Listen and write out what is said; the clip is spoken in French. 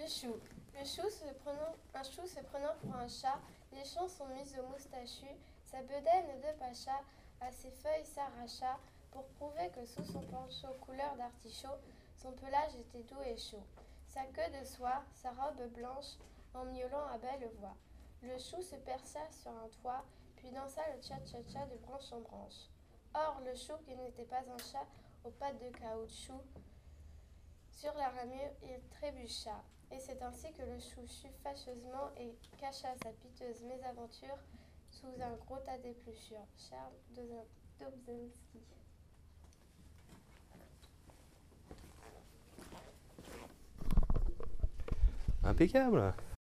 Le chou. Un chou se prenant pour un chat, les champs sont mis au moustachu, sa bedaine de pacha, à ses feuilles s'arracha, pour prouver que sous son poncho couleur d'artichaut, son pelage était doux et chaud. Sa queue de soie, sa robe blanche, en miaulant à belle voix. Le chou se perça sur un toit, puis dansa le tcha-tcha-tcha de branche en branche. Or, le chou, qui n'était pas un chat aux pattes de caoutchouc, sur la ramure, il trébucha, et c'est ainsi que le chou chut fâcheusement et cacha sa piteuse mésaventure sous un gros tas d'épluchures. Charles Dobzhansky. Impeccable.